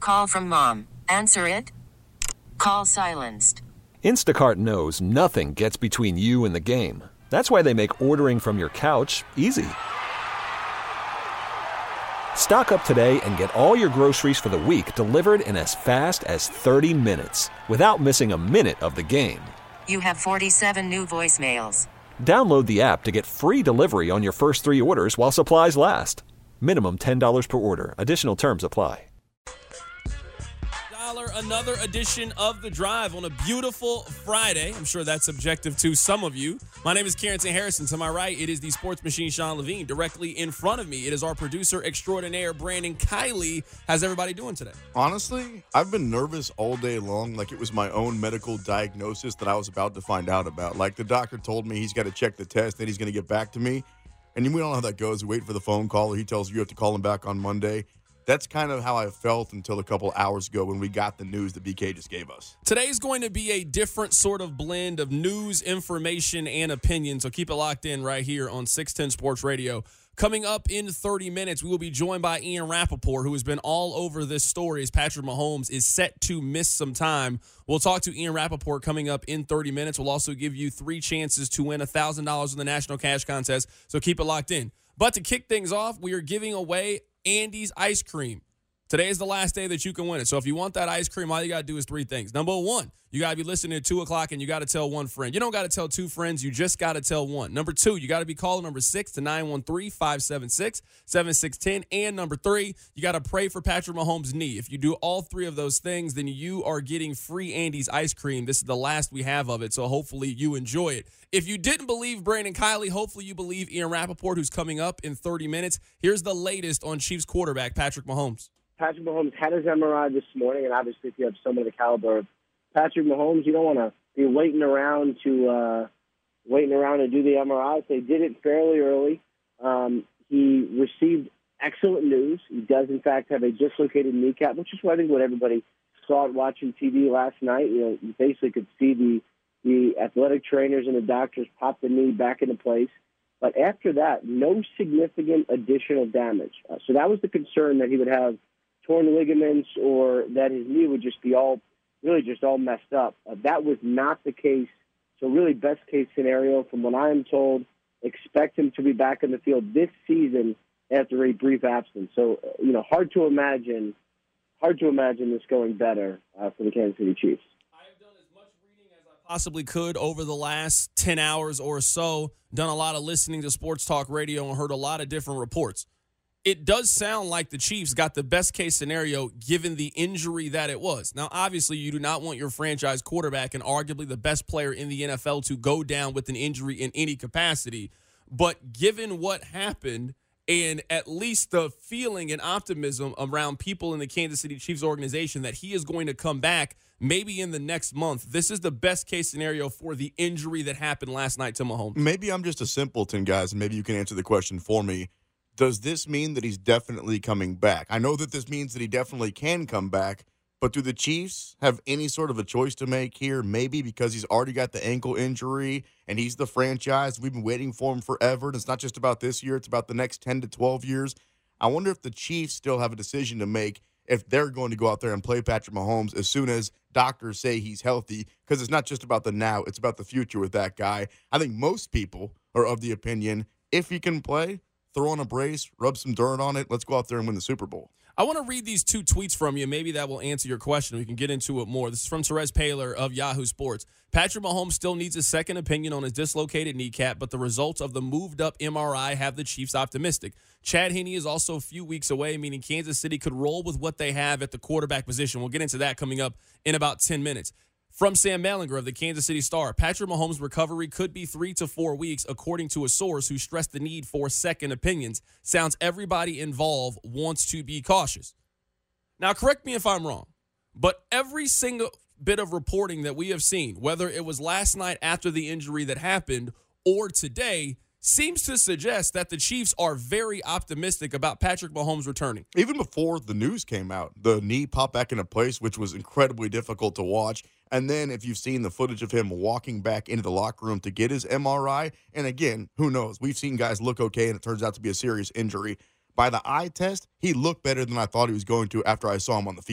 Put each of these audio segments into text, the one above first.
Call from mom. Answer it. Call silenced. Instacart knows nothing gets between you and the game. That's why they make ordering from your couch easy. Stock up today and get all your groceries for the week delivered in as fast as 30 minutes without missing a minute of the game. You have 47 new voicemails. Download the app to get free delivery on your first 3 orders while supplies last. Minimum $10 per order. Additional terms apply. Another edition of The Drive on a beautiful Friday. I'm sure that's subjective to some of you. My name is Carrington Harrison. To my right, it is the sports machine, Sean Levine. Directly in front of me, it is our producer extraordinaire, Brandon Kiley. How's everybody doing today? Honestly, I've been nervous all day long, like it was my own medical diagnosis that I was about to find out about. Like the doctor told me he's got to check the test, then he's going to get back to me. And we don't know how that goes. We wait for the phone call, or he tells you have to call him back on Monday. That's kind of how I felt until a couple hours ago when we got the news that BK just gave us. Today's going to be a different sort of blend of news, information, and opinion, so keep it locked in right here on 610 Sports Radio. Coming up in 30 minutes, we will be joined by Ian Rappaport, who has been all over this story as Patrick Mahomes is set to miss some time. We'll talk to Ian Rappaport coming up in 30 minutes. We'll also give you 3 chances to win $1,000 in the National Cash Contest, so keep it locked in. But to kick things off, we are giving away Andy's ice cream. Today is the last day that you can win it. So if you want that ice cream, all you got to do is 3 things. Number 1, you got to be listening at 2 o'clock and you got to tell 1 friend. You don't got to tell 2 friends. You just got to tell 1. Number 2, you got to be calling number 6 to 913-576-7610. And number 3, you got to pray for Patrick Mahomes' knee. If you do all 3 of those things, then you are getting free Andy's ice cream. This is the last we have of it, so hopefully you enjoy it. If you didn't believe Brandon Kiley, hopefully you believe Ian Rappaport, who's coming up in 30 minutes. Here's the latest on Chiefs quarterback Patrick Mahomes. Patrick Mahomes had his MRI this morning, and obviously if you have someone of the caliber of Patrick Mahomes, you don't want to be waiting around to do the MRI. They did it fairly early. He received excellent news. He does, in fact, have a dislocated kneecap, which is what I think what everybody saw watching TV last night. You know, you basically could see the athletic trainers and the doctors pop the knee back into place. But after that, no significant additional damage. So that was the concern, that he would have torn ligaments or that his knee would just be all messed up. That was not the case. So really best case scenario, from what I am told, expect him to be back in the field this season after a brief absence. So, hard to imagine this going better for the Kansas City Chiefs. I have done as much reading as I possibly could over the last 10 hours or so, done a lot of listening to sports talk radio and heard a lot of different reports. It does sound like the Chiefs got the best case scenario given the injury that it was. Now, obviously, you do not want your franchise quarterback and arguably the best player in the NFL to go down with an injury in any capacity. But given what happened and at least the feeling and optimism around people in the Kansas City Chiefs organization that he is going to come back maybe in the next month, this is the best case scenario for the injury that happened last night to Mahomes. Maybe I'm just a simpleton, guys, and maybe you can answer the question for me. Does this mean that he's definitely coming back? I know that this means that he definitely can come back, but do the Chiefs have any sort of a choice to make here? Maybe because he's already got the ankle injury and he's the franchise. We've been waiting for him forever. And it's not just about this year. It's about the next 10 to 12 years. I wonder if the Chiefs still have a decision to make if they're going to go out there and play Patrick Mahomes as soon as doctors say he's healthy, because it's not just about the now. It's about the future with that guy. I think most people are of the opinion, if he can play, throw on a brace, rub some dirt on it. Let's go out there and win the Super Bowl. I want to read these 2 tweets from you. Maybe that will answer your question. We can get into it more. This is from Therese Paylor of Yahoo Sports. Patrick Mahomes still needs a second opinion on his dislocated kneecap, but the results of the moved-up MRI have the Chiefs optimistic. Chad Henne is also a few weeks away, meaning Kansas City could roll with what they have at the quarterback position. We'll get into that coming up in about 10 minutes. From Sam Mellinger of the Kansas City Star, Patrick Mahomes' recovery could be 3 to 4 weeks, according to a source who stressed the need for second opinions. Sounds everybody involved wants to be cautious. Now, correct me if I'm wrong, but every single bit of reporting that we have seen, whether it was last night after the injury that happened or today, seems to suggest that the Chiefs are very optimistic about Patrick Mahomes returning. Even before the news came out, the knee popped back into place, which was incredibly difficult to watch. And then if you've seen the footage of him walking back into the locker room to get his MRI, and again, who knows? We've seen guys look okay, and it turns out to be a serious injury. By the eye test, he looked better than I thought he was going to after I saw him on the field.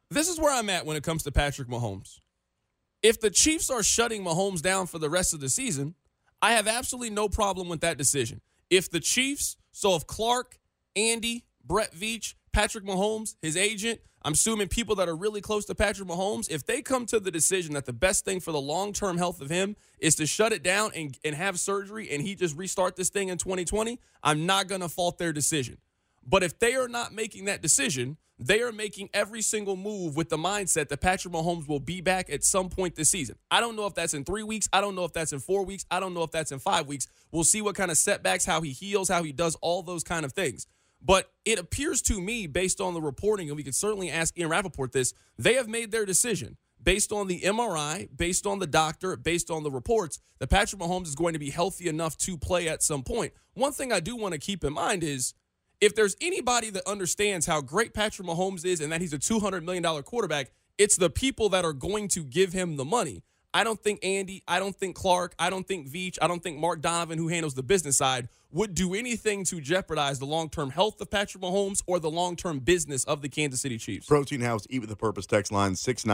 This is where I'm at when it comes to Patrick Mahomes. If the Chiefs are shutting Mahomes down for the rest of the season, I have absolutely no problem with that decision. If the Chiefs, so if Clark, Andy, Brett Veach, Patrick Mahomes, his agent, I'm assuming people that are really close to Patrick Mahomes, if they come to the decision that the best thing for the long-term health of him is to shut it down and have surgery and he just restart this thing in 2020, I'm not going to fault their decision. But if they are not making that decision, they are making every single move with the mindset that Patrick Mahomes will be back at some point this season. I don't know if that's in 3 weeks. I don't know if that's in 4 weeks. I don't know if that's in 5 weeks. We'll see what kind of setbacks, how he heals, how he does all those kind of things. But it appears to me, based on the reporting, and we could certainly ask Ian Rappaport this, they have made their decision based on the MRI, based on the doctor, based on the reports, that Patrick Mahomes is going to be healthy enough to play at some point. One thing I do want to keep in mind is if there's anybody that understands how great Patrick Mahomes is and that he's a $200 million quarterback, it's the people that are going to give him the money. I don't think Andy, I don't think Clark, I don't think Veach, I don't think Mark Donovan, who handles the business side, would do anything to jeopardize the long-term health of Patrick Mahomes or the long-term business of the Kansas City Chiefs. Protein House, Eat with the Purpose text line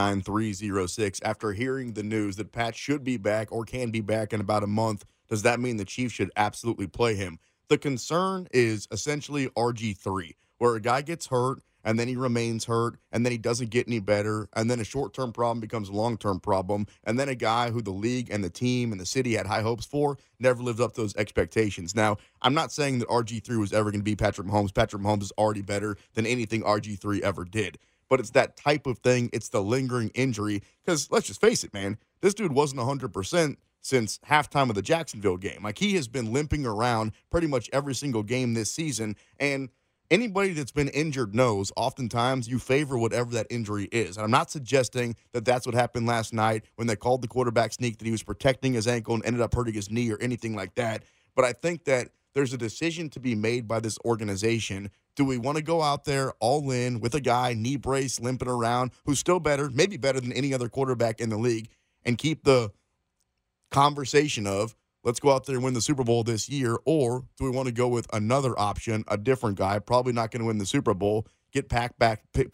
69306. After hearing the news that Pat should be back or can be back in about a month, does that mean the Chiefs should absolutely play him? The concern is essentially RG3, where a guy gets hurt, and then he remains hurt, and then he doesn't get any better, and then a short-term problem becomes a long-term problem, and then a guy who the league and the team and the city had high hopes for never lived up to those expectations. Now, I'm not saying that RG3 was ever going to be Patrick Mahomes. Patrick Mahomes is already better than anything RG3 ever did. But it's that type of thing. It's the lingering injury, because let's just face it, man, this dude wasn't 100% since halftime of the Jacksonville game. Like, he has been limping around pretty much every single game this season, and anybody that's been injured knows oftentimes you favor whatever that injury is. And I'm not suggesting that that's what happened last night when they called the quarterback sneak, that he was protecting his ankle and ended up hurting his knee or anything like that. But I think that there's a decision to be made by this organization. Do we want to go out there all in with a guy, knee brace, limping around, who's still better, maybe better than any other quarterback in the league, and keep the conversation of, let's go out there and win the Super Bowl this year? Or do we want to go with another option, a different guy, probably not going to win the Super Bowl, get Pat back to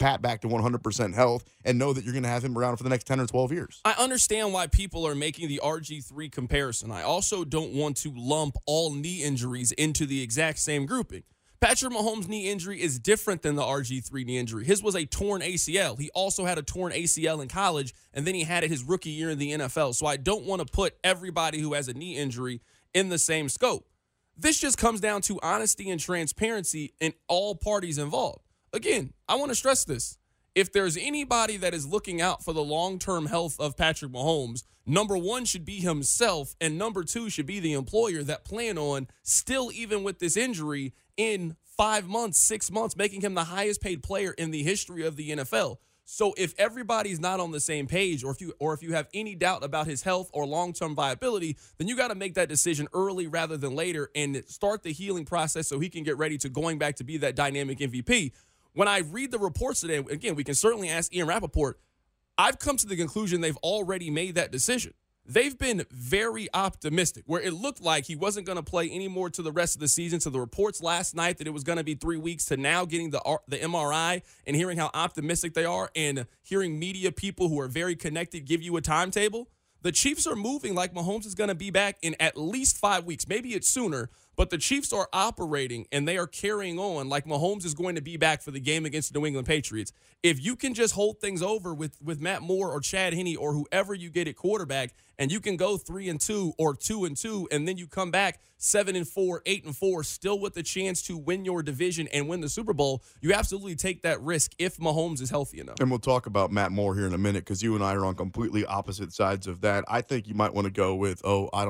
100% health, and know that you're going to have him around for the next 10 or 12 years? I understand why people are making the RG3 comparison. I also don't want to lump all knee injuries into the exact same grouping. Patrick Mahomes' knee injury is different than the RG3 knee injury. His was a torn ACL. He also had a torn ACL in college, and then he had it his rookie year in the NFL. So I don't want to put everybody who has a knee injury in the same scope. This just comes down to honesty and transparency in all parties involved. Again, I want to stress this. If there's anybody that is looking out for the long-term health of Patrick Mahomes, number one should be himself, and number two should be the employer that plan on still, even with this injury, in 5 months, 6 months, making him the highest paid player in the history of the NFL. So if everybody's not on the same page, or if you have any doubt about his health or long-term viability, then you got to make that decision early rather than later and start the healing process so he can get ready to going back to be that dynamic MVP. When I read the reports today, again, we can certainly ask Ian Rappaport, I've come to the conclusion they've already made that decision. They've been very optimistic, where it looked like he wasn't going to play anymore to the rest of the season. So the reports last night that it was going to be 3 weeks to now getting the MRI and hearing how optimistic they are and hearing media people who are very connected give you a timetable. The Chiefs are moving like Mahomes is going to be back in at least 5 weeks. Maybe it's sooner, but the Chiefs are operating and they are carrying on like Mahomes is going to be back for the game against the New England Patriots. If you can just hold things over with Matt Moore or Chad Henne or whoever you get at quarterback, and you can go 3-2 or 2-2, and then you come back 7-4, 8-4, still with the chance to win your division and win the Super Bowl, you absolutely take that risk if Mahomes is healthy enough. And we'll talk about Matt Moore here in a minute, because you and I are on completely opposite sides of that. I think you might want to go with,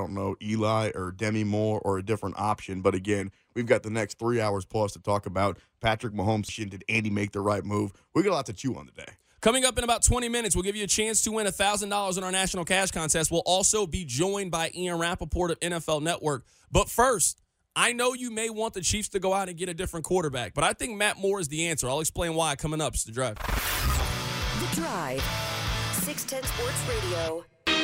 Eli or Demi Moore or a different option. But again, we've got the next 3 hours plus to talk about Patrick Mahomes. Did Andy make the right move? We got a lot to chew on today. Coming up in about 20 minutes, we'll give you a chance to win $1,000 in our National Cash Contest. We'll also be joined by Ian Rappaport of NFL Network. But first, I know you may want the Chiefs to go out and get a different quarterback, but I think Matt Moore is the answer. I'll explain why coming up. It's The Drive. The Drive. 610 Sports Radio.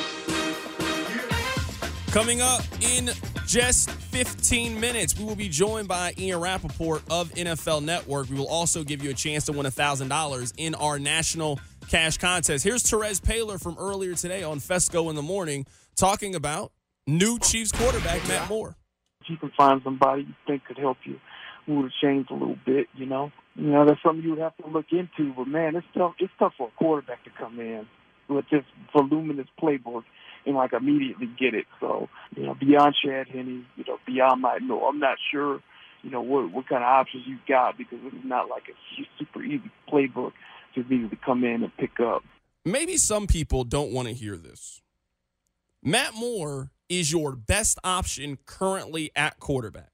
Coming up in just 15 minutes, we will be joined by Ian Rappaport of NFL Network. We will also give you a chance to win $1,000 in our National cash contest. Here's Terez Paylor from earlier today on Fesco in the Morning talking about new Chiefs quarterback Matt Moore. If you can find somebody you think could help you move the chains a little bit, you know, that's something you would have to look into. But, man, it's tough. It's tough for a quarterback to come in with this voluminous playbook and, like, immediately get it. So, beyond Chad Henne, beyond I'm not sure, what kind of options you've got, because this is not like a super easy playbook to immediately come in and pick up. Maybe some people don't want to hear this. Matt Moore is your best option currently at quarterback.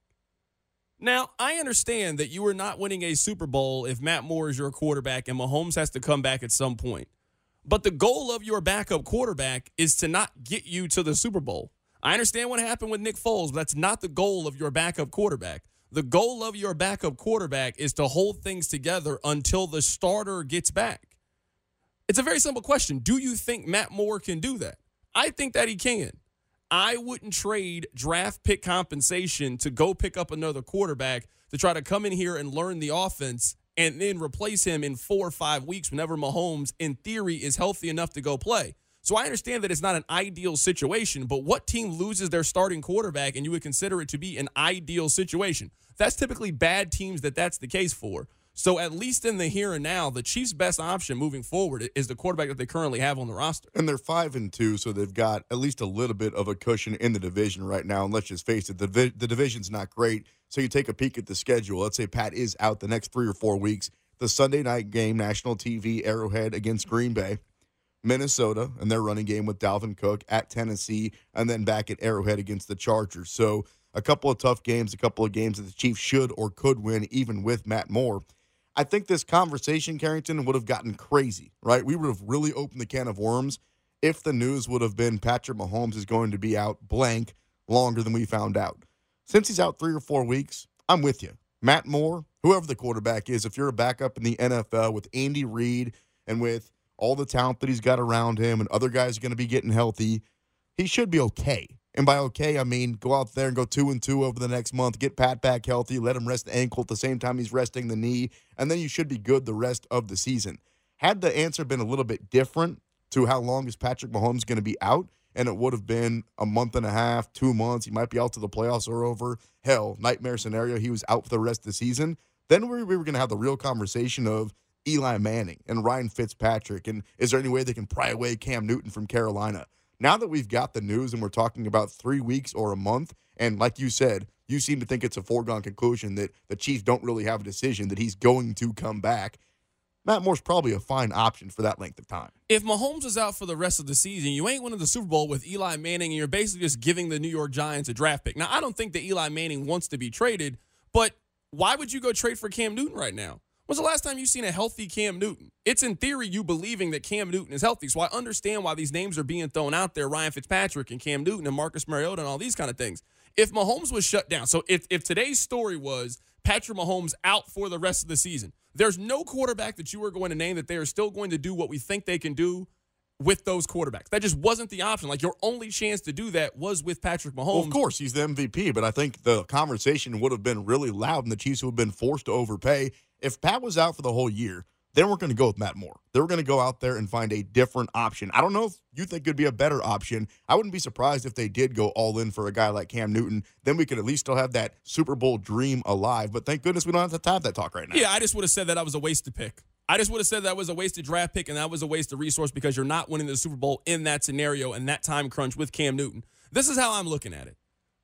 Now, I understand that you are not winning a Super Bowl if Matt Moore is your quarterback and Mahomes has to come back at some point. But the goal of your backup quarterback is to not get you to the Super Bowl. I understand what happened with Nick Foles, but that's not the goal of your backup quarterback. The goal of your backup quarterback is to hold things together until the starter gets back. It's a very simple question. Do you think Matt Moore can do that? I think that he can. I wouldn't trade draft pick compensation to go pick up another quarterback to try to come in here and learn the offense and then replace him in 4 or 5 weeks whenever Mahomes, in theory, is healthy enough to go play. So I understand that it's not an ideal situation, but what team loses their starting quarterback and you would consider it to be an ideal situation? That's typically bad teams that's the case for. So at least in the here and now, the Chiefs' best option moving forward is the quarterback that they currently have on the roster. And they're 5-2, so they've got at least a little bit of a cushion in the division right now. And let's just face it, the division's not great. So you take a peek at the schedule. Let's say Pat is out the next 3 or 4 weeks. The Sunday night game, national TV, Arrowhead against Green Bay. Minnesota and their running game with Dalvin Cook at Tennessee, and then back at Arrowhead against the Chargers. So a couple of tough games, a couple of games that the Chiefs should or could win, even with Matt Moore. I think this conversation, Carrington, would have gotten crazy, right? We would have really opened the can of worms if the news would have been Patrick Mahomes is going to be out blank longer than we found out. Since he's out 3 or 4 weeks, I'm with you. Matt Moore, whoever the quarterback is, if you're a backup in the NFL with Andy Reid and with all the talent that he's got around him and other guys are going to be getting healthy, he should be okay. And by okay, I mean go out there and go 2-2 over the next month, get Pat back healthy, let him rest the ankle at the same time he's resting the knee, and then you should be good the rest of the season. Had the answer been a little bit different to how long is Patrick Mahomes going to be out, and it would have been a month and a half, 2 months, he might be out till the playoffs are over, hell, nightmare scenario, he was out for the rest of the season, then we were going to have the real conversation of Eli Manning and Ryan Fitzpatrick, and is there any way they can pry away Cam Newton from Carolina? Now that we've got the news and we're talking about 3 weeks or a month, and like you said, you seem to think it's a foregone conclusion that the Chiefs don't really have a decision that he's going to come back, Matt Moore's probably a fine option for that length of time. If Mahomes is out for the rest of the season, you ain't winning the Super Bowl with Eli Manning, and you're basically just giving the New York Giants a draft pick. Now, I don't think that Eli Manning wants to be traded, but why would you go trade for Cam Newton right now? When's the last time you've seen a healthy Cam Newton? It's in theory you believing that Cam Newton is healthy. So I understand why these names are being thrown out there, Ryan Fitzpatrick and Cam Newton and Marcus Mariota and all these kind of things. If Mahomes was shut down, so if today's story was Patrick Mahomes out for the rest of the season, there's no quarterback that you are going to name that they are still going to do what we think they can do with those quarterbacks. That just wasn't the option. Like, your only chance to do that was with Patrick Mahomes. Well, of course, he's the MVP, but I think the conversation would have been really loud and the Chiefs would have been forced to overpay. If Pat was out for the whole year, they weren't going to go with Matt Moore. They were going to go out there and find a different option. I don't know if you think it would be a better option. I wouldn't be surprised if they did go all in for a guy like Cam Newton. Then we could at least still have that Super Bowl dream alive. But thank goodness we don't have to have that talk right now. Yeah, I just would have said that was a wasted pick. I just would have said that was a wasted draft pick and that was a wasted resource because you're not winning the Super Bowl in that scenario and that time crunch with Cam Newton. This is how I'm looking at it.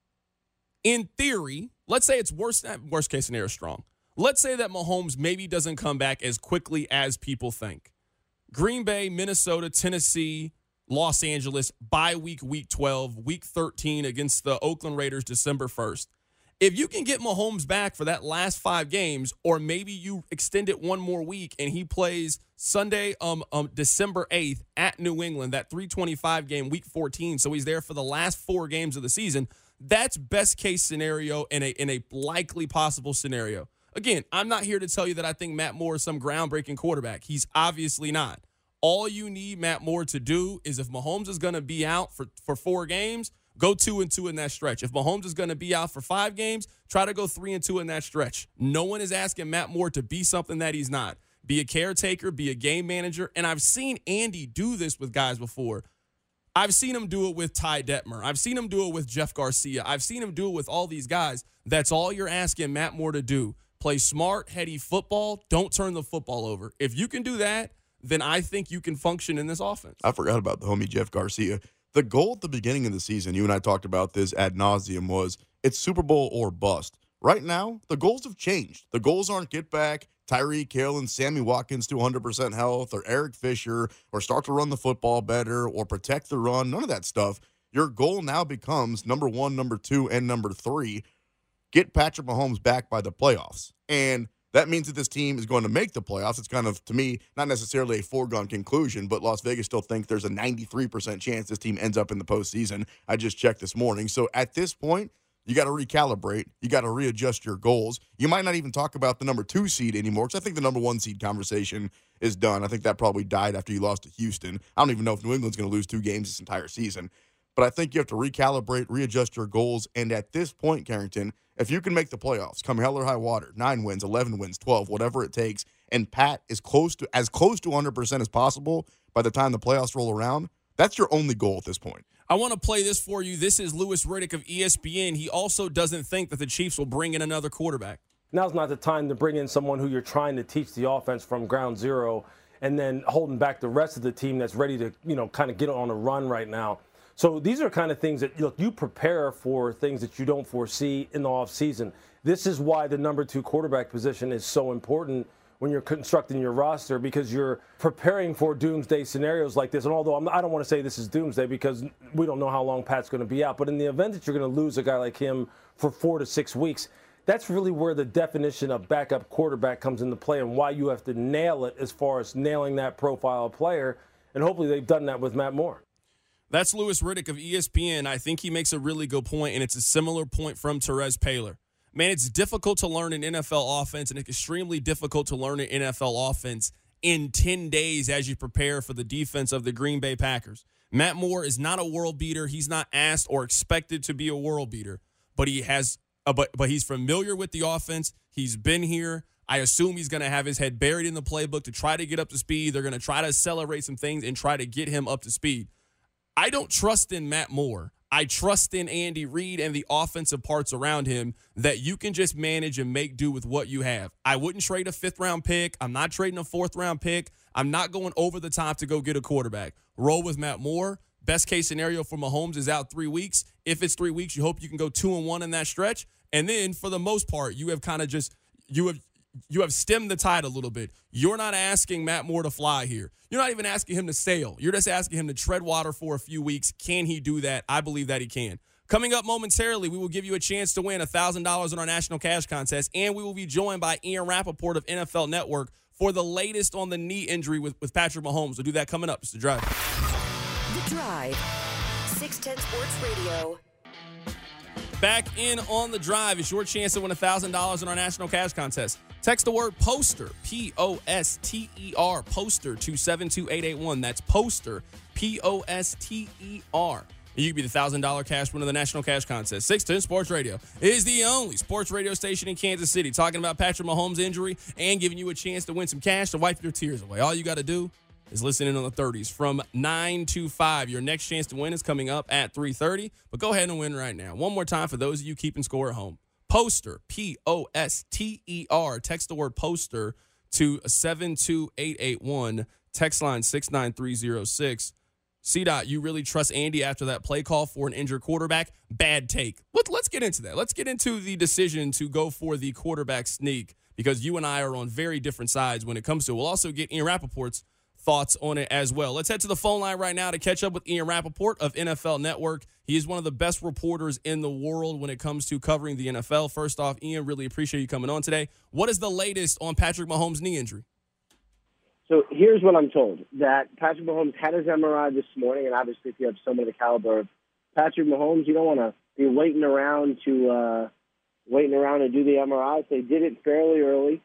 In theory, let's say it's worst case scenario strong. Let's say that Mahomes maybe doesn't come back as quickly as people think. Green Bay, Minnesota, Tennessee, Los Angeles, bye week, week 12, week 13 against the Oakland Raiders December 1st. If you can get Mahomes back for that last 5 games, or maybe you extend it one more week and he plays Sunday, December 8th at New England, that 325 game, week 14, so he's there for the last 4 games of the season, that's best case scenario in a likely possible scenario. Again, I'm not here to tell you that I think Matt Moore is some groundbreaking quarterback. He's obviously not. All you need Matt Moore to do is if Mahomes is going to be out for 4 games, go 2-2 in that stretch. If Mahomes is going to be out for 5 games, try to go 3-2 in that stretch. No one is asking Matt Moore to be something that he's not. be a caretaker, be a game manager. And I've seen Andy do this with guys before. I've seen him do it with Ty Detmer. I've seen him do it with Jeff Garcia. I've seen him do it with all these guys. That's all you're asking Matt Moore to do. Play smart, heady football. Don't turn the football over. If you can do that, then I think you can function in this offense. I forgot about the homie Jeff Garcia. The goal at the beginning of the season, you and I talked about this ad nauseum, was it's Super Bowl or bust. Right now, the goals have changed. The goals aren't get back Tyreek Hill and Sammy Watkins to 100% health, or Eric Fisher, or start to run the football better, or protect the run, none of that stuff. Your goal now becomes number 1, number 2, and number 3, get Patrick Mahomes back by the playoffs. And that means that this team is going to make the playoffs. It's kind of, to me, not necessarily a foregone conclusion, but Las Vegas still think there's a 93% chance this team ends up in the postseason. I just checked this morning. So at this point, you got to recalibrate. You got to readjust your goals. You might not even talk about the number 2 seed anymore, because I think the number 1 seed conversation is done. I think that probably died after you lost to Houston. I don't even know if New England's going to lose 2 games this entire season. But I think you have to recalibrate, readjust your goals. And at this point, Carrington, if you can make the playoffs, come hell or high water, 9 wins, 11 wins, 12, whatever it takes, and Pat is close to 100% as possible by the time the playoffs roll around, that's your only goal at this point. I want to play this for you. This is Louis Riddick of ESPN. He also doesn't think that the Chiefs will bring in another quarterback. Now's not the time to bring in someone who you're trying to teach the offense from ground zero and then holding back the rest of the team that's ready to, kind of get on a run right now. So these are kind of things that, you prepare for things that you don't foresee in the offseason. This is why the number 2 quarterback position is so important when you're constructing your roster, because you're preparing for doomsday scenarios like this. And although I don't want to say this is doomsday because we don't know how long Pat's going to be out, but in the event that you're going to lose a guy like him for 4 to 6 weeks, that's really where the definition of backup quarterback comes into play and why you have to nail it as far as nailing that profile of player. And hopefully they've done that with Matt Moore. That's Louis Riddick of ESPN. I think he makes a really good point, and it's a similar point from Terez Paylor. Man, it's difficult to learn an NFL offense, and it's extremely difficult to learn an NFL offense in 10 days as you prepare for the defense of the Green Bay Packers. Matt Moore is not a world beater. He's not asked or expected to be a world beater, but he's familiar with the offense. He's been here. I assume he's going to have his head buried in the playbook to try to get up to speed. They're going to try to accelerate some things and try to get him up to speed. I don't trust in Matt Moore. I trust in Andy Reid and the offensive parts around him that you can just manage and make do with what you have. I wouldn't trade a 5th-round pick. I'm not trading a 4th-round pick. I'm not going over the top to go get a quarterback. Roll with Matt Moore. Best case scenario for Mahomes is out 3 weeks. If it's 3 weeks, you hope you can go 2-1 in that stretch. And then for the most part, you have kind of just you have stemmed the tide a little bit. You're not asking Matt Moore to fly here. You're not even asking him to sail. You're just asking him to tread water for a few weeks. Can he do that? I believe that he can. Coming up momentarily, we will give you a chance to win $1,000 in our national cash contest, and we will be joined by Ian Rappaport of NFL Network for the latest on the knee injury with Patrick Mahomes. We'll do that coming up. It's The Drive. The Drive. 610 Sports Radio. Back in on The Drive. It's your chance to win $1,000 in our national cash contest. Text the word POSTER, P-O-S-T-E-R, POSTER to 72881. That's POSTER, P-O-S-T-E-R. And you can be the $1,000 cash winner of the National Cash Contest. 610 Sports Radio is the only sports radio station in Kansas City talking about Patrick Mahomes' injury and giving you a chance to win some cash to wipe your tears away. All you got to do is listen in on the 30s from 9 to 5. Your next chance to win is coming up at 3:30, but go ahead and win right now. One more time for those of you keeping score at home. POSTER, P-O-S-T-E-R. Text the word POSTER to 72881. Text line 69306. C-Dot, you really trust Andy after that play call for an injured quarterback? Bad take. Let's get into that. Let's get into the decision to go for the quarterback sneak, because you and I are on very different sides when it comes to it. We'll also get Ian Rappaport's thoughts on it as well. Let's head to the phone line right now to catch up with Ian Rappaport of NFL Network. He is one of the best reporters in the world when it comes to covering the NFL. First off, Ian, really appreciate you coming on today. What is the latest on Patrick Mahomes' knee injury? So here's what I'm told, that Patrick Mahomes had his MRI this morning, and obviously if you have someone of the caliber of Patrick Mahomes, you don't want to be waiting around to do the MRI. So they did it fairly early.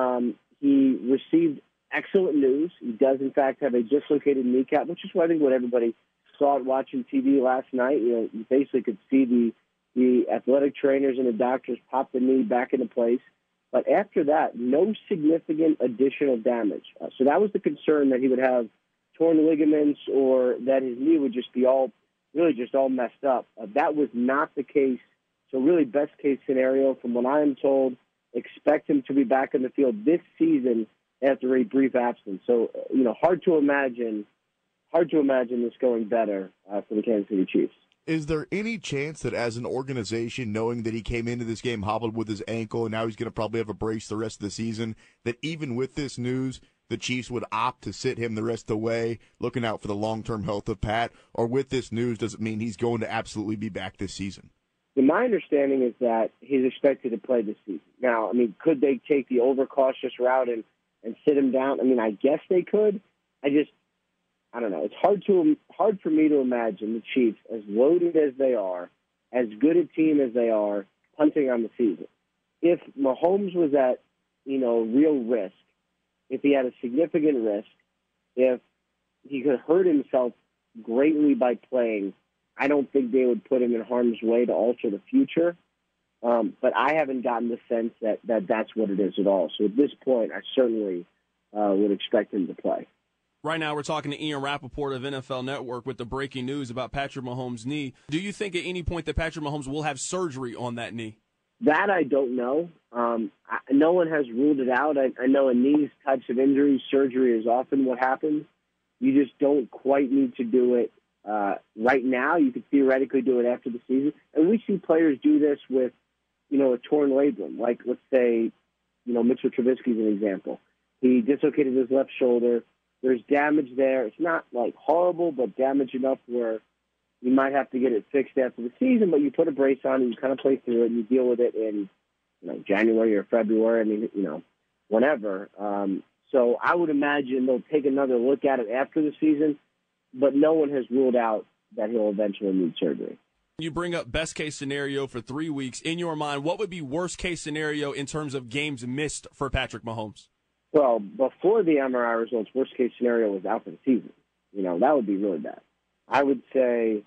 He received excellent news. He does, in fact, have a dislocated kneecap, which is what I think what everybody saw watching TV last night. You basically could see the athletic trainers and the doctors pop the knee back into place. But after that, no significant additional damage. So that was the concern, that he would have torn ligaments or that his knee would just be all messed up. That was not the case. So really, best case scenario, from what I am told, expect him to be back in the field this season after a brief absence. So, hard to imagine this going better for the Kansas City Chiefs. Is there any chance that as an organization, knowing that he came into this game hobbled with his ankle and now he's going to probably have a brace the rest of the season, that even with this news, the Chiefs would opt to sit him the rest of the way, looking out for the long-term health of Pat? Or with this news, does it mean he's going to absolutely be back this season? My understanding is that he's expected to play this season. Now, could they take the overcautious route and sit him down? I guess they could. I don't know. It's hard for me to imagine the Chiefs, as loaded as they are, as good a team as they are, punting on the season. If Mahomes was at, real risk, if he had a significant risk, if he could hurt himself greatly by playing, I don't think they would put him in harm's way to alter the future. But I haven't gotten the sense that that's what it is at all. So at this point, I certainly would expect him to play. Right now, we're talking to Ian Rappaport of NFL Network with the breaking news about Patrick Mahomes' knee. Do you think at any point that Patrick Mahomes will have surgery on that knee? That I don't know. No one has ruled it out. I know in these types of injuries, surgery is often what happens. You just don't quite need to do it right now. You could theoretically do it after the season. And we see players do this with, a torn labrum. Like, let's say, Mitchell Trubisky is an example. He dislocated his left shoulder. There's damage there. It's not, horrible, but damage enough where you might have to get it fixed after the season, but you put a brace on and you kind of play through it and you deal with it in, January or February, whenever. So I would imagine they'll take another look at it after the season, but no one has ruled out that he'll eventually need surgery. You bring up best case scenario for 3 weeks. In your mind, what would be worst case scenario in terms of games missed for Patrick Mahomes? Well, before the MRI results, worst case scenario was out for the season. That would be really bad. I would say,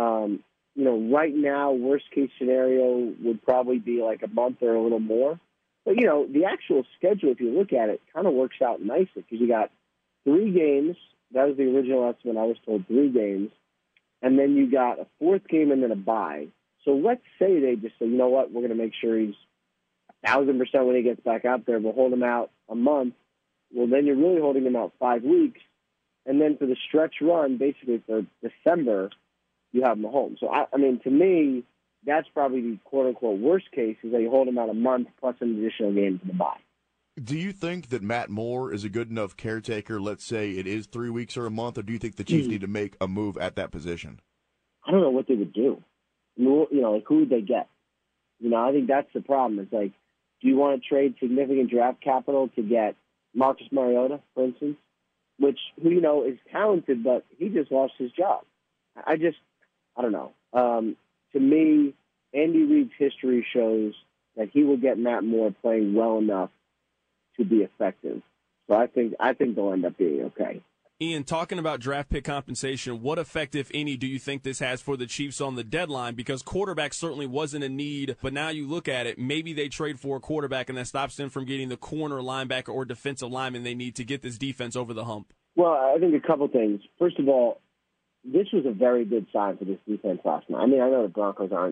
right now, worst case scenario would probably be like a month or a little more. But, the actual schedule, if you look at it, kind of works out nicely because you got 3 games. That was the original estimate. I was told 3 games. And then you got a 4th game and then a bye. So let's say they just say, you know what, we're going to make sure he's 1,000% when he gets back out there. We'll hold him out a month. Well, then you're really holding him out 5 weeks. And then for the stretch run, basically for December, you have Mahomes. So, to me, that's probably the quote-unquote worst case is that you hold him out a month plus an additional game for the bye. Do you think that Matt Moore is a good enough caretaker, let's say it is 3 weeks or a month, or do you think the Chiefs need to make a move at that position? I don't know what they would do. Who would they get? I think that's the problem. It's like, do you want to trade significant draft capital to get Marcus Mariota, for instance, which, is talented, but he just lost his job. I don't know. To me, Andy Reid's history shows that he will get Matt Moore playing well enough to be effective. So I think they'll end up being okay. Ian, talking about draft pick compensation, what effect, if any, do you think this has for the Chiefs on the deadline? Because quarterback certainly wasn't a need, but now you look at it, maybe they trade for a quarterback and that stops them from getting the corner, linebacker, or defensive lineman they need to get this defense over the hump. Well, I think a couple things. First of all, this was a very good sign for this defense last night. I know the Broncos aren't.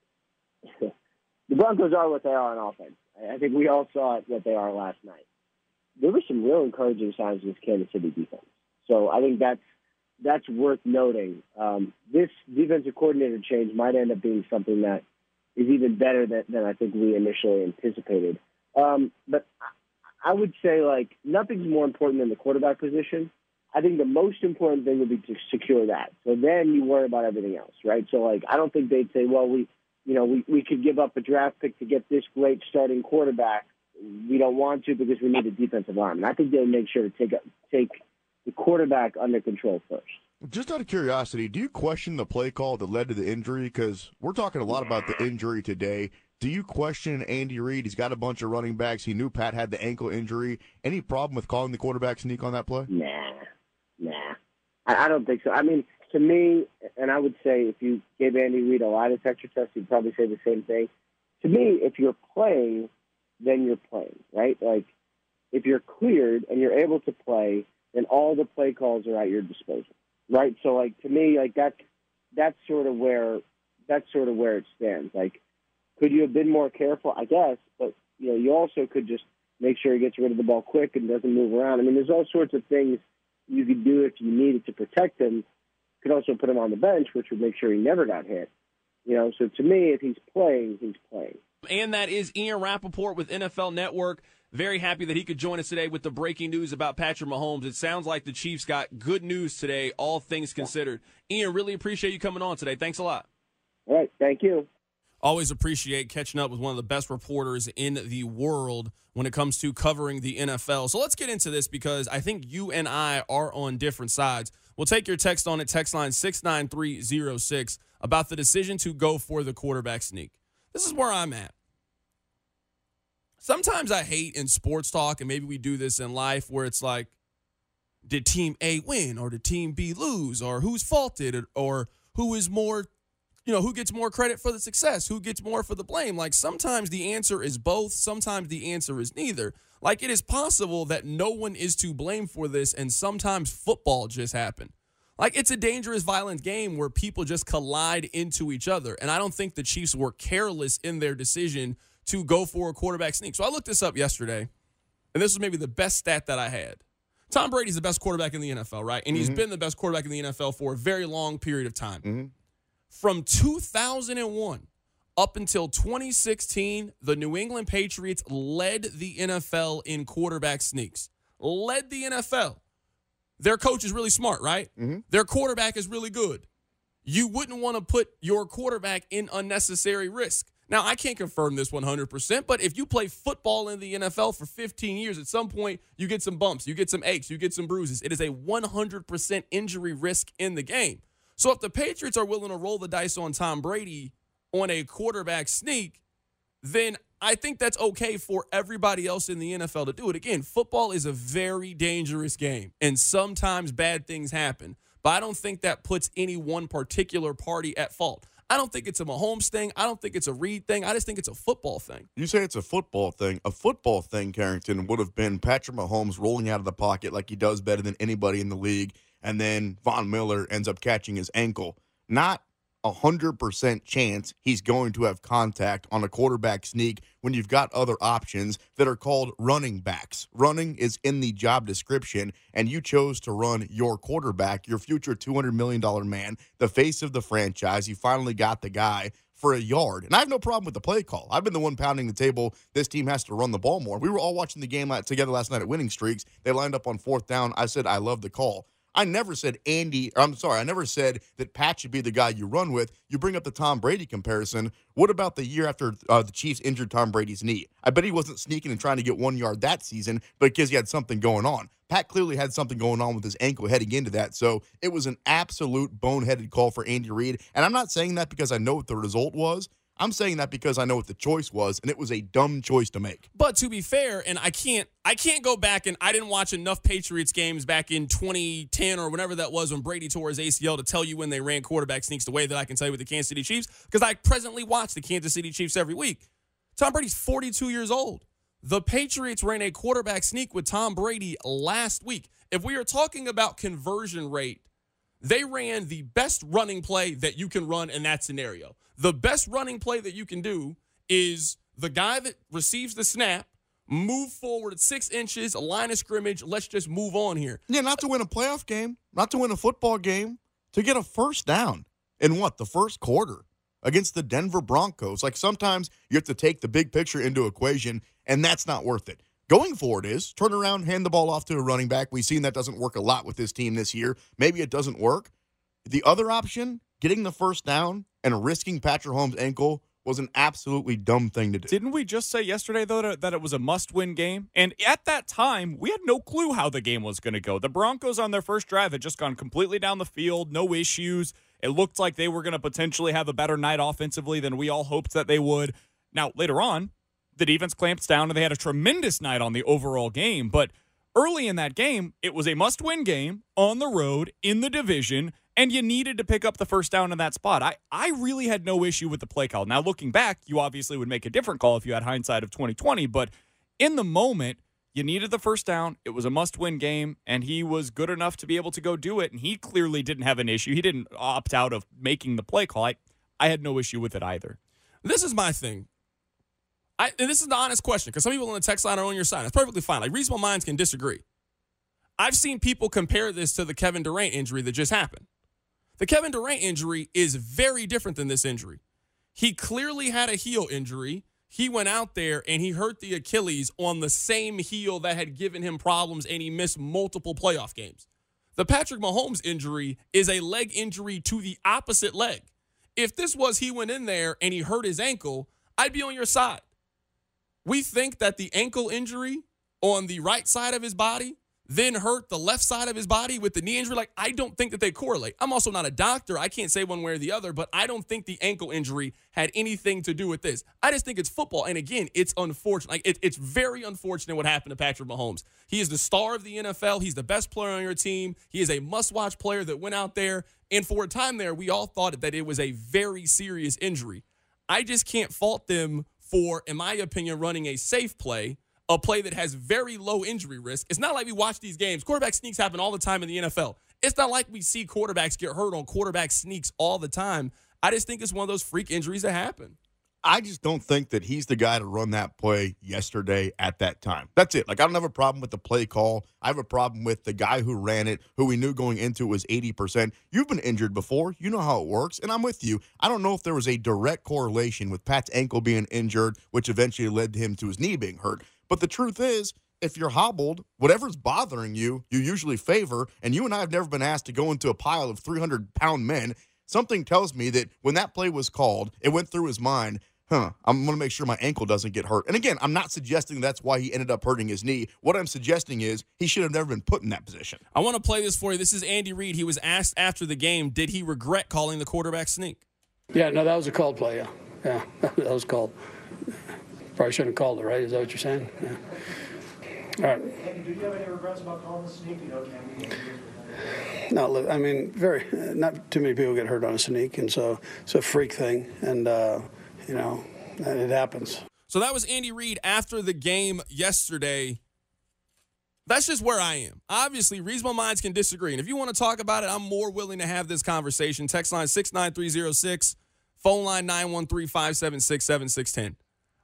The Broncos are what they are on offense. I think we all saw it what they are last night. There were some real encouraging signs in this Kansas City defense. So I think that's worth noting. This defensive coordinator change might end up being something that is even better than I think we initially anticipated. But I would say, nothing's more important than the quarterback position. I think the most important thing would be to secure that. So then you worry about everything else, right? So, I don't think they'd say, well, we could give up a draft pick to get this great starting quarterback. We don't want to because we need a defensive lineman. I think they'll make sure to take the quarterback under control first. Just out of curiosity, do you question the play call that led to the injury? Because we're talking a lot about the injury today. Do you question Andy Reid? He's got a bunch of running backs. He knew Pat had the ankle injury. Any problem with calling the quarterback sneak on that play? Nah. I don't think so. To me, and I would say if you gave Andy Reid a lie detector test, he'd probably say the same thing. To me, if you're playing then you're playing, right? Like, if you're cleared and you're able to play, then all the play calls are at your disposal, right? So, like, to me, like, that's sort of where it stands. Like, could you have been more careful? I guess, but, you know, you also could just make sure he gets rid of the ball quick and doesn't move around. I mean, there's all sorts of things you could do if you needed to protect him. You could also put him on the bench, which would make sure he never got hit. You know, so to me, if he's playing, he's playing. And that is Ian Rappaport with NFL Network. Very happy that he could join us today with the breaking news about Patrick Mahomes. It sounds like the Chiefs got good news today, all things considered. Ian, really appreciate you coming on today. Thanks a lot. All right, thank you. Always appreciate catching up with one of the best reporters in the world when it comes to covering the NFL. So let's get into this because I think you and I are on different sides. We'll take your text on at text line 69306 about the decision to go for the quarterback sneak. This is where I'm at. Sometimes I hate in sports talk, and maybe we do this in life, where it's like, did team A win or did team B lose, or who's faulted, or who is more, you know, who gets more credit for the success, who gets more for the blame? Like, sometimes the answer is both, sometimes the answer is neither. Like, it is possible that no one is to blame for this, and sometimes football just happened. Like, it's a dangerous, violent game where people just collide into each other, and I don't think the Chiefs were careless in their decision to go for a quarterback sneak. So I looked this up yesterday, and this was maybe the best stat that I had. Tom Brady's the best quarterback in the NFL, right? And he's been the best quarterback in the NFL for a very long period of time. From 2001 up until 2016, the New England Patriots led the NFL in quarterback sneaks. Led the NFL. Their coach is really smart, right? Their quarterback is really good. You wouldn't want to put your quarterback in unnecessary risk. Now, I can't confirm this 100%, but if you play football in the NFL for 15 years, at some point you get some bumps, you get some aches, you get some bruises. It is a 100% injury risk in the game. So if the Patriots are willing to roll the dice on Tom Brady on a quarterback sneak, then I think that's okay for everybody else in the NFL to do it. Again, football is a very dangerous game, and sometimes bad things happen. But I don't think that puts any one particular party at fault. I don't think it's a Mahomes thing. I don't think it's a Reed thing. I just think it's a football thing. You say it's a football thing. A football thing, Carrington, would have been Patrick Mahomes rolling out of the pocket like he does better than anybody in the league, and then Von Miller ends up catching his ankle. Not 100% chance he's going to have contact on a quarterback sneak when you've got other options that are called running backs. Running is in the job description, and you chose to run your quarterback, your future $200 million man, the face of the franchise. You finally got the guy for a yard. And I have no problem with the play call. I've been the one pounding the table. This team has to run the ball more. We were all watching the game together last night at Winning Streaks. They lined up on fourth down. I said, I love the call. I never said I never said that Pat should be the guy you run with. You bring up the Tom Brady comparison. What about the year after the Chiefs injured Tom Brady's knee? I bet he wasn't sneaking and trying to get 1 yard that season because he had something going on. Pat clearly had something going on with his ankle heading into that, so it was an absolute boneheaded call for Andy Reid. And I'm not saying that because I know what the result was. I'm saying that because I know what the choice was, and it was a dumb choice to make. But to be fair, and I can't go back, and I didn't watch enough Patriots games back in 2010 or whenever that was when Brady tore his ACL to tell you when they ran quarterback sneaks the way that I can tell you with the Kansas City Chiefs, because I presently watch the Kansas City Chiefs every week. Tom Brady's 42 years old. The Patriots ran a quarterback sneak with Tom Brady last week. If we are talking about conversion rate, they ran the best running play that you can run in that scenario. The best running play that you can do is the guy that receives the snap, move forward at 6 inches, a line of scrimmage, let's just move on here. Yeah, not to win a playoff game, not to win a football game, to get a first down in the first quarter against the Denver Broncos. Like, sometimes you have to take the big picture into equation, and that's not worth it. Going for it is turn around, hand the ball off to a running back. We've seen that doesn't work a lot with this team this year. Maybe it doesn't work. The other option, getting the first down and risking Patrick Mahomes' ankle, was an absolutely dumb thing to do. Didn't we just say yesterday, though, that it was a must-win game? And at that time, we had no clue how the game was going to go. The Broncos on their first drive had just gone completely down the field, no issues. It looked like they were going to potentially have a better night offensively than we all hoped that they would. Now, later on, the defense clamps down, and they had a tremendous night on the overall game. But Early in that game, it was a must-win game on the road in the division, and you needed to pick up the first down in that spot. I really had no issue with the play call. Now, looking back, you obviously would make a different call if you had hindsight of 2020, but in the moment, you needed the first down. It was a must-win game, and he was good enough to be able to go do it, and he clearly didn't have an issue. He didn't opt out of making the play call. I had no issue with it either. This is my thing. And this is the honest question, because some people on the text line are on your side. That's perfectly fine. Like, reasonable minds can disagree. I've seen people compare this to the Kevin Durant injury that just happened. The Kevin Durant injury is very different than this injury. He clearly had a heel injury. He went out there and he hurt the Achilles on the same heel that had given him problems, and he missed multiple playoff games. The Patrick Mahomes injury is a leg injury to the opposite leg. If this was he went in there and he hurt his ankle, I'd be on your side. We think that the ankle injury on the right side of his body then hurt the left side of his body with the knee injury. Like, I don't think that they correlate. I'm also not a doctor. I can't say one way or the other, but I don't think the ankle injury had anything to do with this. I just think it's football. And again, it's unfortunate. Like, it's very unfortunate what happened to Patrick Mahomes. He is the star of the NFL. He's the best player on your team. He is a must-watch player that went out there. And for a time there, we all thought that it was a very serious injury. I just can't fault them for, in my opinion, running a safe play, a play that has very low injury risk. It's not like we watch these games. Quarterback sneaks happen all the time in the NFL. It's not like we see quarterbacks get hurt on quarterback sneaks all the time. I just think it's one of those freak injuries that happen. I just don't think that he's the guy to run that play yesterday at that time. That's it. Like, I don't have a problem with the play call. I have a problem with the guy who ran it, who we knew going into it was 80%. You've been injured before. You know how it works, and I'm with you. I don't know if there was a direct correlation with Pat's ankle being injured, which eventually led him to his knee being hurt. But the truth is, if you're hobbled, whatever's bothering you, you usually favor, and you and I have never been asked to go into a pile of 300-pound men. Something tells me that when that play was called, it went through his mind, I'm going to make sure my ankle doesn't get hurt. And again, I'm not suggesting that's why he ended up hurting his knee. What I'm suggesting is he should have never been put in that position. I want to play this for you. This is Andy Reid. He was asked after the game, did he regret calling the quarterback sneak? Yeah, no, that was a called play, yeah. Yeah, that was called. Probably shouldn't have called it, right? Is that what you're saying? Yeah. All right. Do you have any regrets about calling the sneak? No, look, I mean, not too many people get hurt on a sneak, and so it's a freak thing, and, it happens. So that was Andy Reid after the game yesterday. That's just where I am. Obviously, reasonable minds can disagree, and if you want to talk about it, I'm more willing to have this conversation. Text line 69306, phone line 913-576-7610.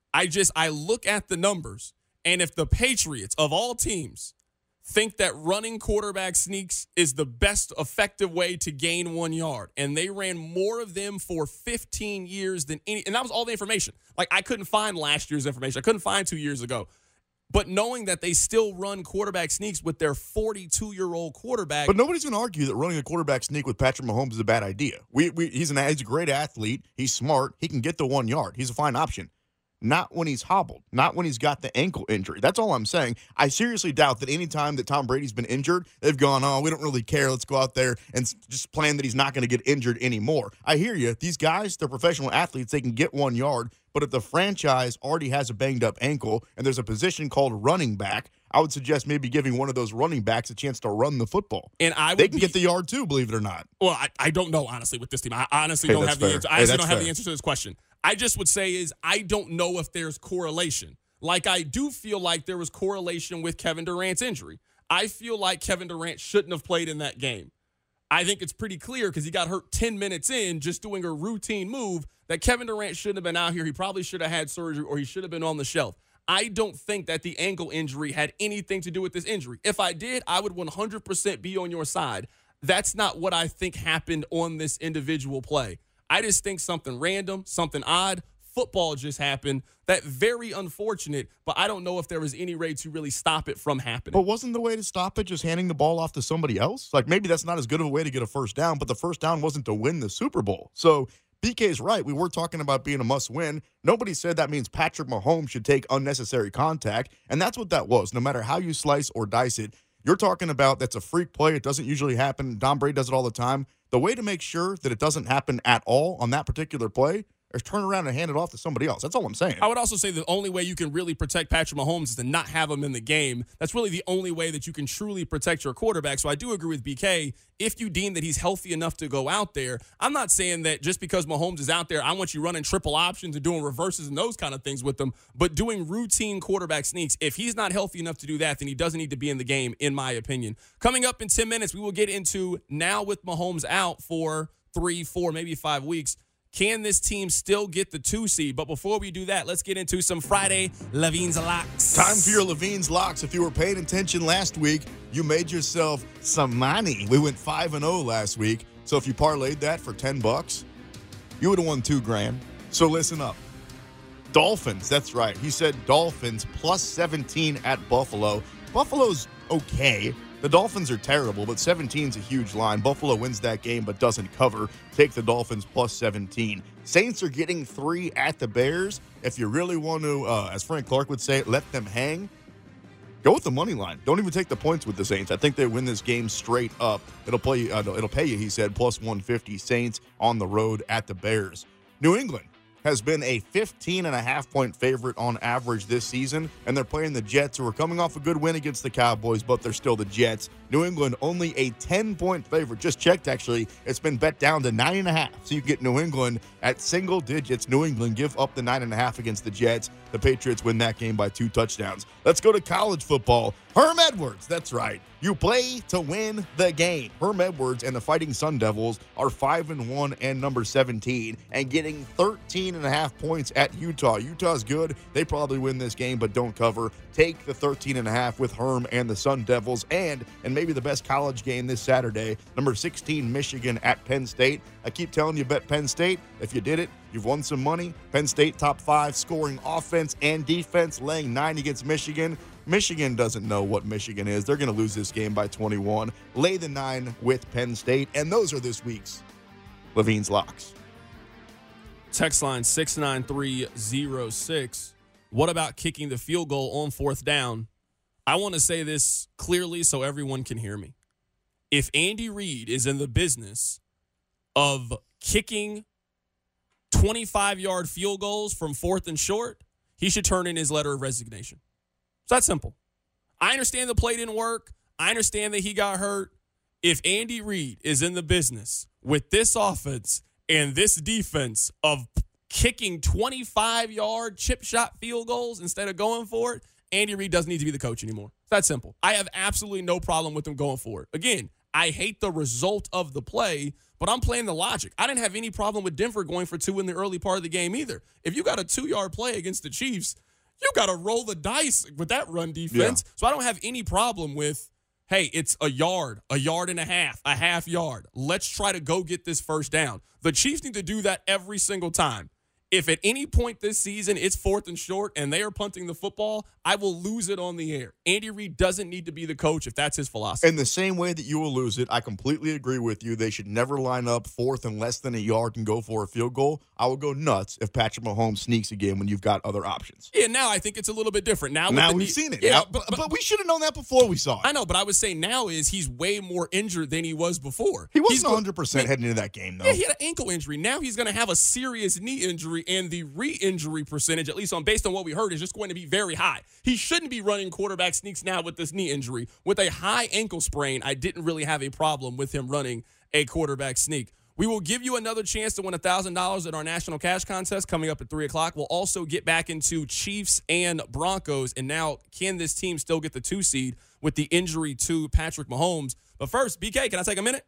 I look at the numbers, and if the Patriots, of all teams, think that running quarterback sneaks is the best effective way to gain 1 yard, and they ran more of them for 15 years than any, and that was all the information. Like, I couldn't find last year's information. I couldn't find 2 years ago. But knowing that they still run quarterback sneaks with their 42-year-old quarterback. But nobody's going to argue that running a quarterback sneak with Patrick Mahomes is a bad idea. He's a great athlete. He's smart. He can get the 1 yard. He's a fine option. Not when he's hobbled, not when he's got the ankle injury. That's all I'm saying. I seriously doubt that any time that Tom Brady's been injured, they've gone, oh, we don't really care. Let's go out there and just plan that he's not going to get injured anymore. I hear you. These guys, they're professional athletes. They can get 1 yard. But if the franchise already has a banged-up ankle and there's a position called running back, I would suggest maybe giving one of those running backs a chance to run the football. And they can get the yard too, believe it or not. Well, I don't know, honestly, with this team. I honestly don't have the answer. I honestly don't have the answer to this question. I just would say is I don't know if there's correlation. Like, I do feel like there was correlation with Kevin Durant's injury. I feel like Kevin Durant shouldn't have played in that game. I think it's pretty clear because he got hurt 10 minutes in just doing a routine move that Kevin Durant shouldn't have been out here. He probably should have had surgery or he should have been on the shelf. I don't think that the ankle injury had anything to do with this injury. If I did, I would 100% be on your side. That's not what I think happened on this individual play. I just think something random, something odd. Football just happened. That very unfortunate, but I don't know if there was any way to really stop it from happening. But wasn't the way to stop it just handing the ball off to somebody else? Like, maybe that's not as good of a way to get a first down, but the first down wasn't to win the Super Bowl. So BK's right. We were talking about being a must-win. Nobody said that means Patrick Mahomes should take unnecessary contact, and that's what that was. No matter how you slice or dice it, you're talking about that's a freak play. It doesn't usually happen. Tom Brady does it all the time. The way to make sure that it doesn't happen at all on that particular play or turn around and hand it off to somebody else. That's all I'm saying. I would also say the only way you can really protect Patrick Mahomes is to not have him in the game. That's really the only way that you can truly protect your quarterback. So I do agree with BK. If you deem that he's healthy enough to go out there, I'm not saying that just because Mahomes is out there, I want you running triple options and doing reverses and those kind of things with them, but doing routine quarterback sneaks. If he's not healthy enough to do that, then he doesn't need to be in the game, in my opinion. Coming up in 10 minutes, we will get into now with Mahomes out for 3, 4, maybe 5 weeks. Can this team still get the 2 seed? But before we do that, let's get into some Friday Levine's Locks. Time for your Levine's Locks. If you were paying attention last week, you made yourself some money. We went 5-0 last week. So if you parlayed that for $10, you would have won $2,000. So listen up. Dolphins, that's right. He said Dolphins plus 17 at Buffalo. Buffalo's okay. The Dolphins are terrible, but 17's a huge line. Buffalo wins that game but doesn't cover. Take the Dolphins plus 17. Saints are getting 3 at the Bears. If you really want to, as Frank Clark would say, let them hang, go with the money line. Don't even take the points with the Saints. I think they win this game straight up. It'll pay you, he said, plus 150. Saints on the road at the Bears. New England has been a 15.5-point favorite on average this season, and they're playing the Jets, who are coming off a good win against the Cowboys, but they're still the Jets. New England only a 10-point favorite. Just checked, actually. It's been bet down to 9.5, so you get New England at single digits. New England give up the 9.5 against the Jets. The Patriots win that game by 2 touchdowns. Let's go to college football. Herm Edwards, that's right. You play to win the game. Herm Edwards and the Fighting Sun Devils are 5-1 and number 17 and getting 13.5 points at Utah. Utah's good. They probably win this game, but don't cover. Take the 13.5 with Herm and the Sun Devils, and maybe the best college game this Saturday, number 16 Michigan at Penn State. I keep telling you, bet Penn State. If you did it, you've won some money. Penn State top 5 scoring offense and defense, laying 9 against Michigan. Michigan doesn't know what Michigan is. They're going to lose this game by 21. Lay the 9 with Penn State. And those are this week's Levine's Locks. Text line 69306. What about kicking the field goal on 4th down? I want to say this clearly so everyone can hear me. If Andy Reid is in the business of kicking 25-yard field goals from 4th and short, he should turn in his letter of resignation. It's that simple. I understand the play didn't work. I understand that he got hurt. If Andy Reid is in the business with this offense and this defense of kicking 25-yard chip shot field goals instead of going for it, Andy Reid doesn't need to be the coach anymore. It's that simple. I have absolutely no problem with him going for it. Again, I hate the result of the play, but I'm playing the logic. I didn't have any problem with Denver going for 2 in the early part of the game either. If you got a 2-yard play against the Chiefs, you got to roll the dice with that run defense. Yeah. So I don't have any problem with, hey, it's a yard and a half yard. Let's try to go get this first down. The Chiefs need to do that every single time. If at any point this season it's 4th and short and they are punting the football, I will lose it on the air. Andy Reid doesn't need to be the coach if that's his philosophy. In the same way that you will lose it, I completely agree with you. They should never line up 4th and less than a yard and go for a field goal. I will go nuts if Patrick Mahomes sneaks again when you've got other options. Yeah, now I think it's a little bit different. Now we've seen it. Yeah, but we should have known that before we saw it. I know, but I would say now is he's way more injured than he was before. He wasn't 100% heading into that game, though. Yeah, he had an ankle injury. Now he's going to have a serious knee injury, and the re-injury percentage, at least based on what we heard, is just going to be very high. He shouldn't be running quarterback sneaks now with this knee injury. With a high ankle sprain, I didn't really have a problem with him running a quarterback sneak. We will give you another chance to win $1,000 at our national cash contest coming up at 3 o'clock. We'll also get back into Chiefs and Broncos. And now, can this team still get the 2 seed with the injury to Patrick Mahomes? But first, BK, can I take a minute?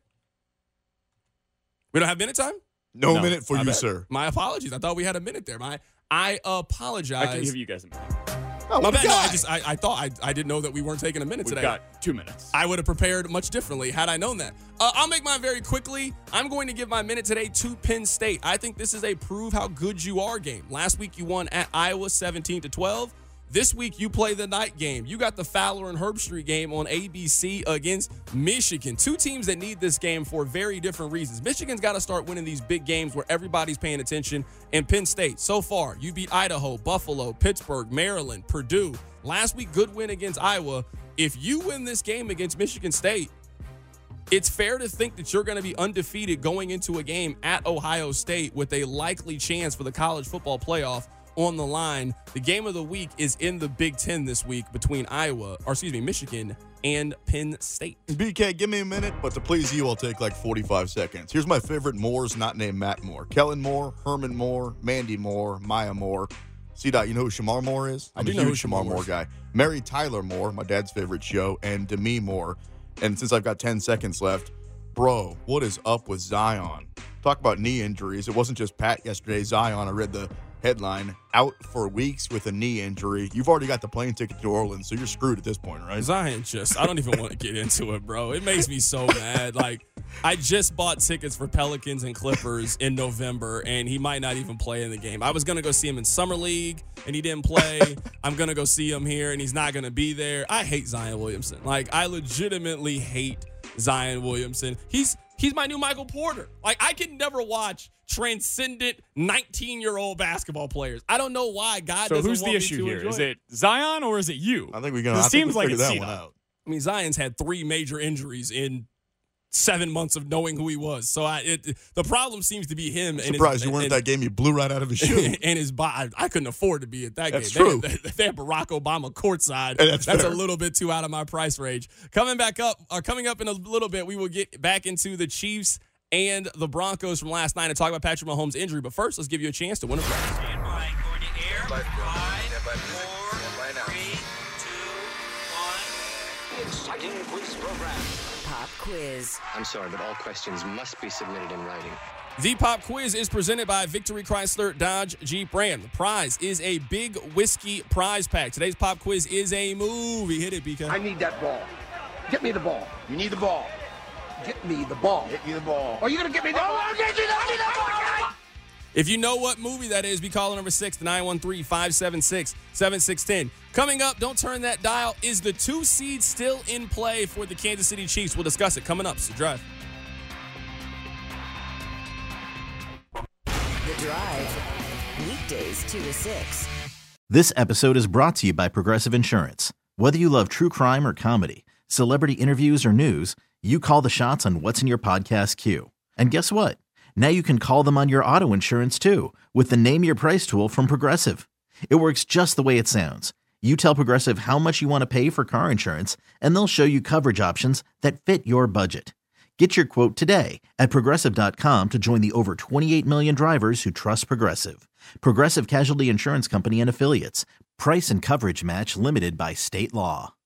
We don't have minute time? No minute for you, sir. My apologies. I thought we had a minute there. I apologize. I can give you guys a minute. Oh, my bad. No, I thought I didn't know that we weren't taking a minute today. We've got 2 minutes. I would have prepared much differently had I known that. I'll make mine very quickly. I'm going to give my minute today to Penn State. I think this is a prove how good you are game. Last week you won at Iowa 17-12. This week you play the night game. You got the Fowler and Herbstreit game on ABC against Michigan. 2 teams that need this game for very different reasons. Michigan's got to start winning these big games where everybody's paying attention. And Penn State, so far, you beat Idaho, Buffalo, Pittsburgh, Maryland, Purdue. Last week, good win against Iowa. If you win this game against Michigan State, it's fair to think that you're going to be undefeated going into a game at Ohio State with a likely chance for the college football playoff on the line. The game of the week is in the Big Ten this week between Michigan and Penn State. BK, give me a minute, but to please you, I'll take like 45 seconds. Here's my favorite Moores not named Matt Moore. Kellen Moore, Herman Moore, Mandy Moore, Maya Moore. C-Dot, you know who Shamar Moore is? I do know who Shamar Moore guy. Mary Tyler Moore, my dad's favorite show, and Demi Moore. And since I've got 10 seconds left, bro, what is up with Zion? Talk about knee injuries. It wasn't just Pat yesterday. Zion, I read the headline, out for weeks with a knee injury. You've already got the plane ticket to New Orleans, so you're screwed at this point, right? Zion I don't even want to get into it, bro. It makes me so mad. Like, I just bought tickets for Pelicans and Clippers in November, and he might not even play in the game. I was going to go see him in Summer League, and he didn't play. I'm going to go see him here, and he's not going to be there. I hate Zion Williamson. Like, I legitimately hate Zion Williamson. He's my new Michael Porter. Like, I can never watch transcendent 19-year-old basketball players. I don't know why God doesn't want me to. So who's the issue here? Is it Zion or is it you? I think we can. It seems like it's that one out. I mean, Zion's had 3 major injuries in 7 months of knowing who he was. So the problem seems to be him. I'm surprised you weren't at that game. You blew right out of his shoe. And his body. I couldn't afford to be at that That's game. True. They had Barack Obama courtside. Hey, that's a little bit too out of my price range. Coming up in a little bit, we will get back into the Chiefs and the Broncos from last night and talk about Patrick Mahomes' injury. But first, let's give you a chance to win a prize. Stand by, going to air. 5, 4, 3, 2, 1. Exciting quiz program. Pop quiz. I'm sorry, but all questions must be submitted in writing. The Pop Quiz is presented by Victory Chrysler Dodge Jeep Ram. The prize is a big whiskey prize pack. Today's Pop Quiz is a movie. Hit it, BK. I need that ball. Get me the ball. You need the ball. Get me the ball. Get me the ball. Are you going to get me the ball? I'll get you the ball. If you know what movie that is, be calling number 6 to 913-576-7610. Coming up, don't turn that dial. Is the 2 seed still in play for the Kansas City Chiefs? We'll discuss it coming up. It's The Drive. The Drive. Weekdays 2 to 6. This episode is brought to you by Progressive Insurance. Whether you love true crime or comedy, celebrity interviews or news, you call the shots on what's in your podcast queue. And guess what? Now you can call them on your auto insurance too with the Name Your Price tool from Progressive. It works just the way it sounds. You tell Progressive how much you want to pay for car insurance, and they'll show you coverage options that fit your budget. Get your quote today at Progressive.com to join the over 28 million drivers who trust Progressive. Progressive Casualty Insurance Company and Affiliates. Price and coverage match limited by state law.